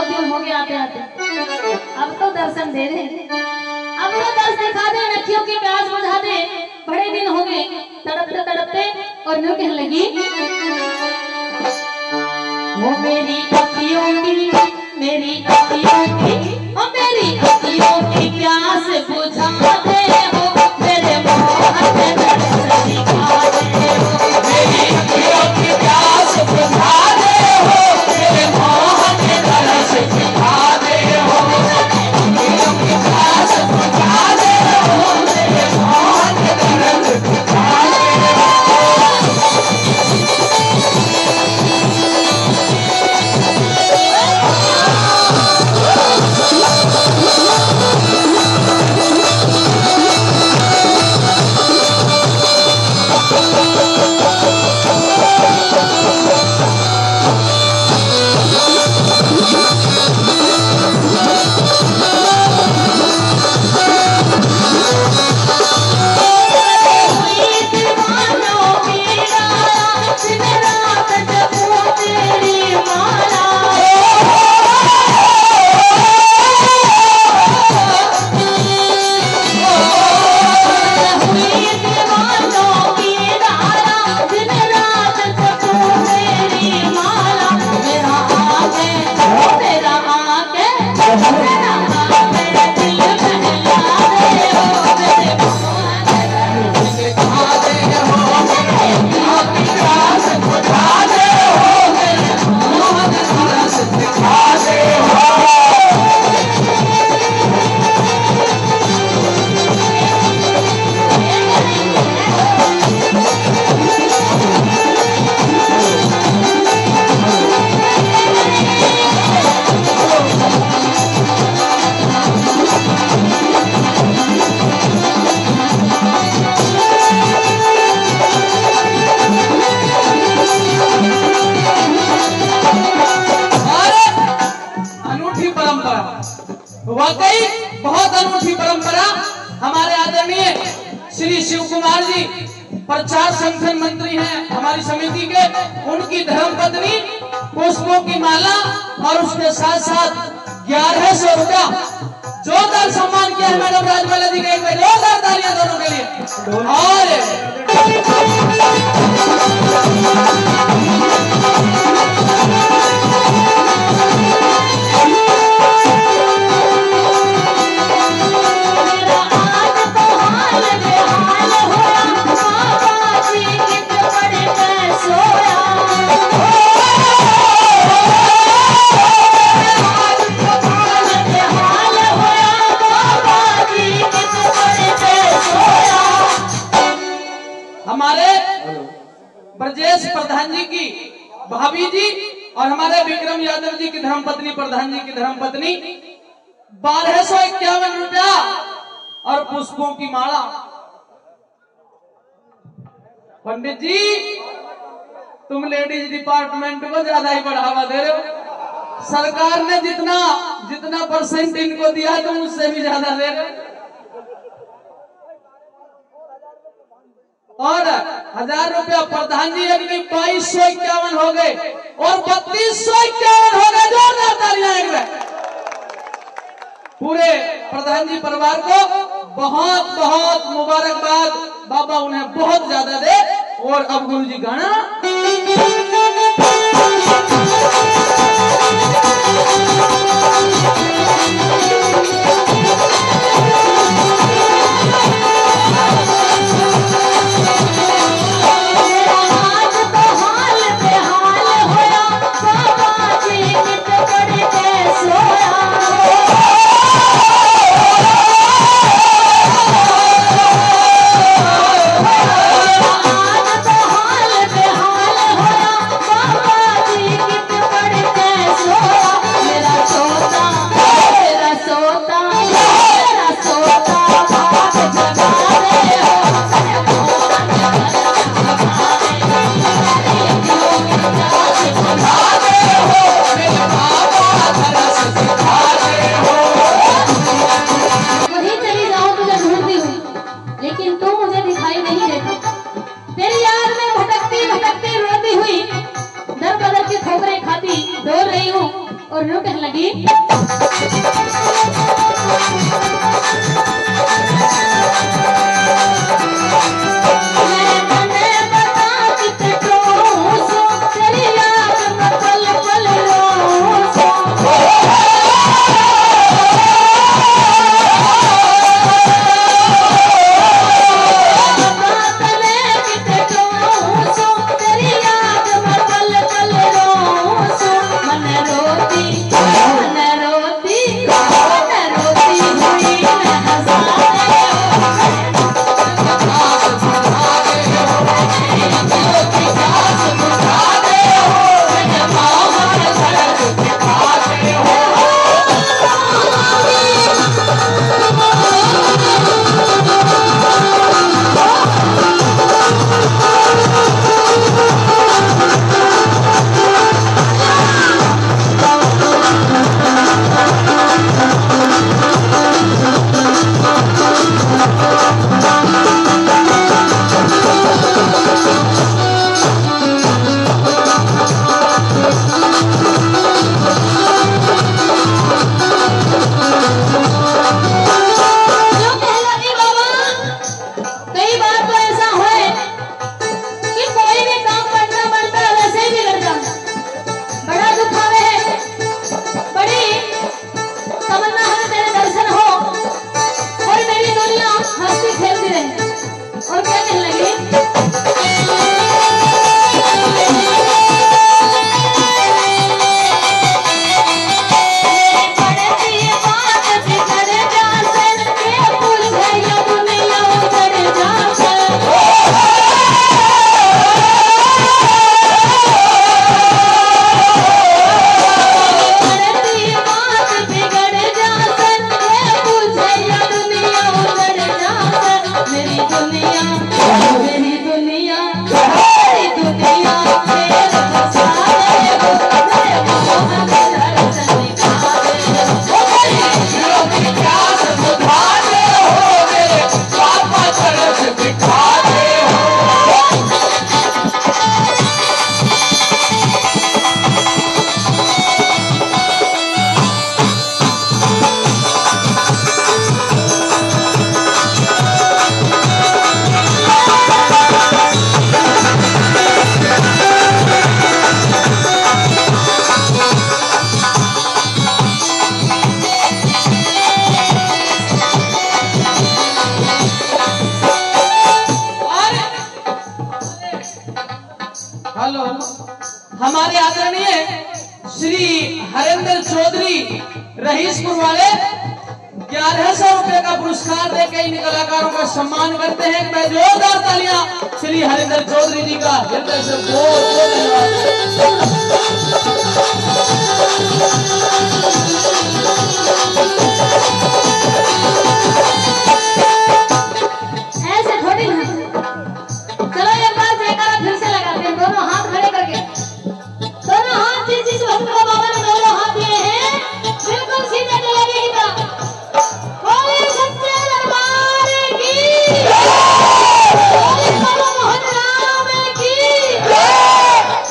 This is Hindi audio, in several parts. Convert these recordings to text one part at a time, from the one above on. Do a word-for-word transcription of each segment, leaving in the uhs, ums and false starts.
बहुत दिन हो गए आते आते, अब तो दर्शन दे दे, अब तो दर्शन दिखा दे, अखियों की प्यास बुझा दे। बड़े दिन हो गए तड़पते तड़पते, और न्यू कहने लगी, वो मेरी अखियों की, मेरी अखियों की, ओ मेरी अखियों की प्यास बुझा दे हो, मेरे मोहन में दर्शन दिखा दे हो, मेरी अखियों की प्यास बुझा दे हो, मेरे मोहन में दर्शन दिखा दे हो, अखियों की प्यास बुझा दे हो, मेरे मोहन में दर्शन दिखा दे हो। वाकई बहुत अनूठी परंपरा। हमारे आदरणीय श्री शिव कुमार जी प्रचार संगठन मंत्री हैं हमारी समिति के, उनकी धर्मपत्नी पुष्पों की माला और उसके साथ साथ ग्यारह सौ रुपया जोरदार सम्मान किया है मैडम राजमाला जी के। एक बार जोरदार तालियां दोनों के लिए। और हमारे ब्रजेश प्रधान जी की भाभी जी और हमारे विक्रम यादव जी की धर्मपत्नी, प्रधान जी की धर्मपत्नी, बारह सौ इक्यावन रुपया और पुष्पों की माला। पंडित जी तुम लेडीज डिपार्टमेंट को ज्यादा ही बढ़ावा दे रहे हो। सरकार ने जितना जितना परसेंट इनको दिया तुम उससे भी ज्यादा दे रहे हो। और हजार रुपया प्रधान जी, यानी कि बाईस सौ इक्यावन हो गए और बत्तीस सौ इक्यावन हो गए। जोरदार तालियां एक बार। पूरे प्रधान जी परिवार को बहुत बहुत मुबारकबाद। बाबा उन्हें बहुत ज्यादा दे। और अब गुरु जी गाना हाल और यूं कहने लगी हेलो, हमारे आदरणीय श्री हरेंद्र चौधरी रहीसपुर वाले ग्यारह सौ रुपए का पुरस्कार देकर इन कलाकारों का सम्मान करते हैं। मैं जोरदार तालियां श्री हरेंद्र चौधरी जी का हृदय से बहुत बहुत धन्यवाद। ऐसे थोड़ी ना, चलो एक बार जयकारा फिर से लगाते हैं, दोनों हाथ खड़े करके। दोनों हाथ जिस जिस भक्त को बाबा ने दोनों हाथ दिए हैं बिल्कुल सीधे चलेंगे ही का। बोले सच्चे दरबार की जय, बोले बाबा मोहन राम की जय।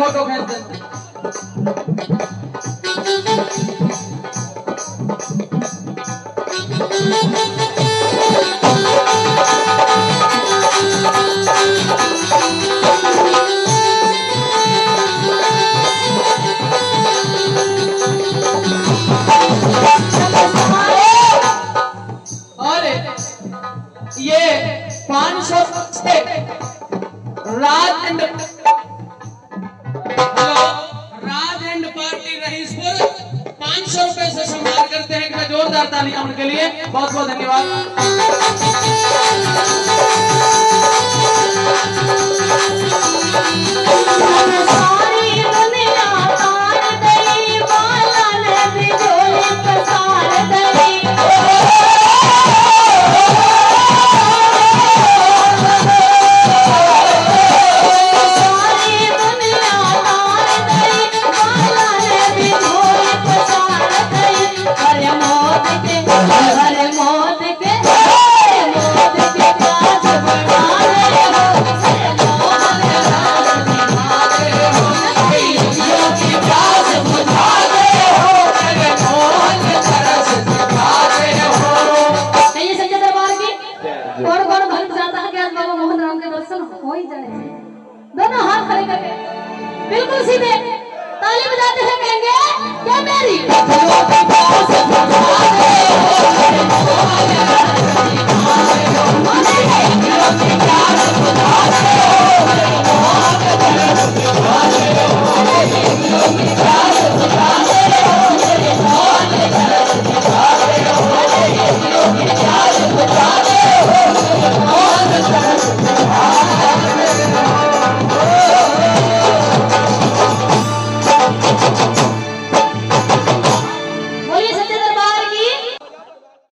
फोटो खींच देते। और ये पाँच सौ से Raj and Raj and party Rahispur पाँच सौ रुपए से सम्मान करते हैं। एक जोरदार तालियां उनके लिए, बहुत बहुत धन्यवाद। सारी दुनिया तार गई, बाला ने बिजोली पसार गई। सारी दुनिया तार गई, बाला ने बिजोली पसार गई। अरे मौत के, अरे मौत के, अरे मौत के पास बढ़ा रहे हो। अरे मौत के पास बढ़ा रहे हो। खुशियों की प्यास बुझा रहे हो। अरे मौत के तरस दिखा रहे हो। कहिए सच्चे दरबार की कौन कौन भक्त चाहता है कि आज बाबा मोहन राम के दर्शन हो ही जाए। दोनों हाथ खड़े करके बिल्कुल सीधे